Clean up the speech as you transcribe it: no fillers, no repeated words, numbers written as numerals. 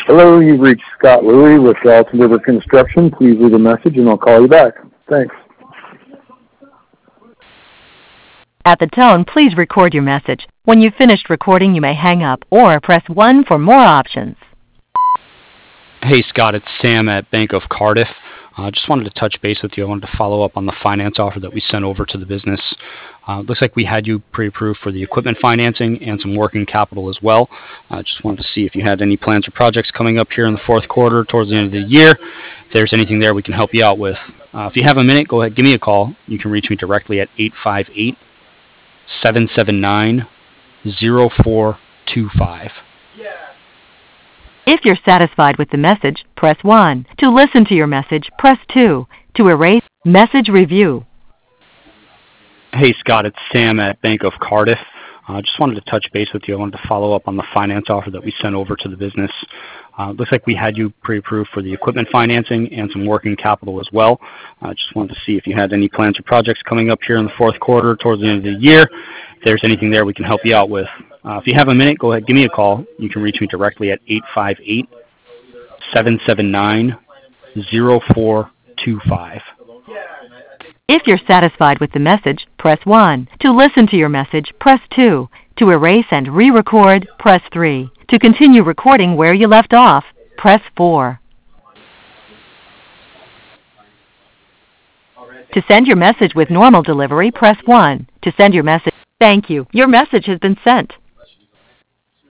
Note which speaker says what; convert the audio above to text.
Speaker 1: Hello, you've reached Scott Louie with Gallatin River Construction. Please leave a message and I'll call you back. Thanks.
Speaker 2: At the tone, please record your message. When you've finished recording, you may hang up or press 1 for more options.
Speaker 3: Hey Scott, it's Sam at Bank of Cardiff. Just wanted to touch base with you. I wanted to follow up on the finance offer that we sent over to the business. Looks like we had you pre-approved for the equipment financing and some working capital as well. Just wanted to see if you had any plans or projects coming up here in the fourth quarter towards the end of the year. If there's anything there we can help you out with. If you have a minute, go ahead, give me a call. You can reach me directly at 858-779-0425.
Speaker 2: If you're satisfied with the message, press 1. To listen to your message, press 2. To erase, message review.
Speaker 3: Hey Scott, it's Sam at Bank of Cardiff. Just wanted to touch base with you. I wanted to follow up on the finance offer that we sent over to the business. Looks like we had you pre-approved for the equipment financing and some working capital as well. Just wanted to see if you had any plans or projects coming up here in the fourth quarter towards the end of the year. If there's anything there we can help you out with. If you have a minute, go ahead, give me a call. You can reach me directly at 858-779-0425.
Speaker 2: If you're satisfied with the message, press 1. To listen to your message, press 2. To erase and re-record, press 3. To continue recording where you left off, press 4. To send your message with normal delivery, press 1. To send your message, thank you. Your message has been sent.